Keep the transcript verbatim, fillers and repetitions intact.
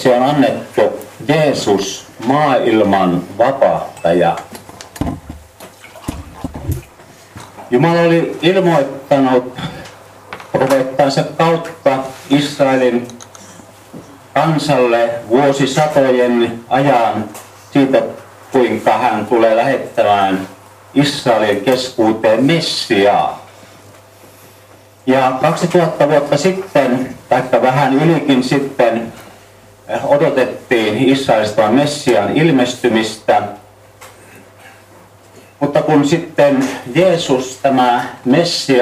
nimeksi on annettu Jeesus, maailman vapahtaja. Jumala oli ilmoittanut profeettansa kautta Israelin kansalle vuosisatojen ajan siitä, kuinka hän tulee lähettämään Israelin keskuuteen Messiaa. Ja kaksituhatta vuotta sitten, tai vähän ylikin sitten, odotettiin Israelista Messiaan ilmestymistä. Mutta kun sitten Jeesus, tämä Messia,